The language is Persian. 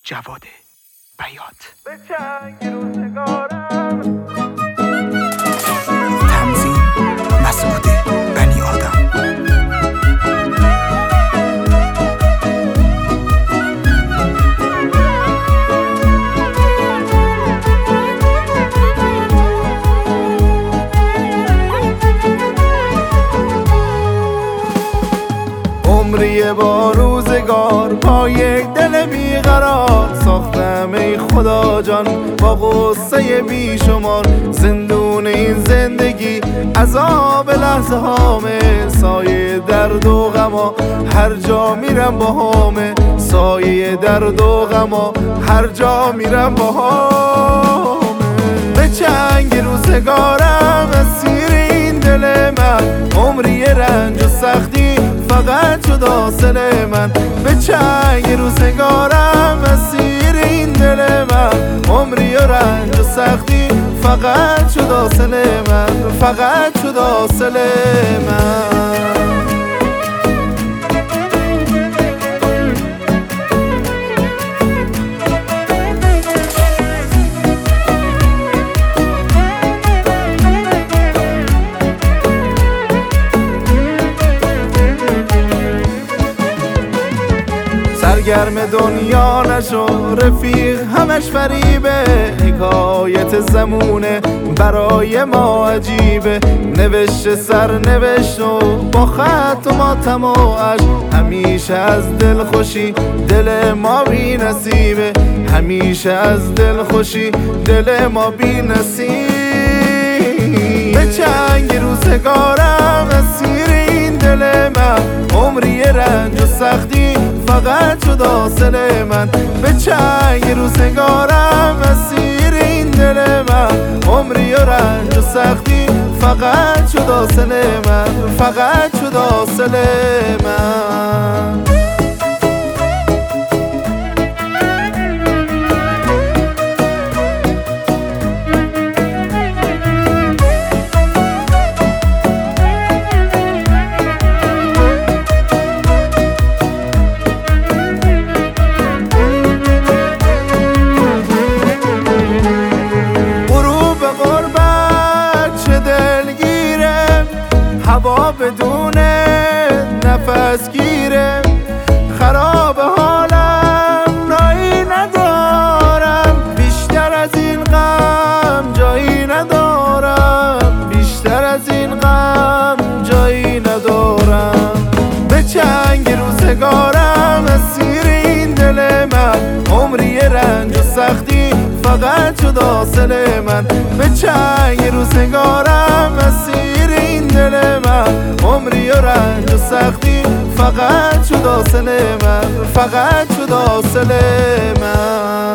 جواد بیات. به چنگ روزگارم تنظیم مسعود بنی آدم. عمری با روزگار با یک دل بیقرار ساختم ای خدا جان با غصه بیشمار. زندون این زندگی عذاب لحظه هامه، سایه درد و غما هر جا میرم با هامه، سایه درد و غما هر جا میرم با هامه. به چنگ روزگارم اسیر این دل من، عمری رنج و سختی فقط شد حاصل من. به چنگ روزگارم اسیر این دل من، عمری و رنج و سختی فقط شد حاصل من، فقط شد حاصل من. سرگرم دنیا نشو رفیق، همش فریبه، حکایت زمونه برای ما عجیبه. نوشته سر نوشت و با خط و ماتم و عشق، همیشه از دل خوشی دل ما بی نصیبه، همیشه از دل خوشی دل ما بی نصیبه. به چنگ روزگارم اسیر این دل من، عمری رنج و سختی فقط شد حاصل من. به چنگ روزگارم اسیر این دل من، عمری و رنج و سختی فقط شد حاصل من، فقط شد حاصل من. هوا بدون نفس گیره، خراب حالم نایی ندارم، بیشتر از این غم جایی ندارم، بیشتر از این غم جایی ندارم. به چنگ روزگارم اسیر این دل من، عمری رنج و سختی فقط شد حاصل من. به چنگ روزگارم اسیر این دل من، عمری و رنج و سختی فقط شد حاصل من، فقط شد حاصل من.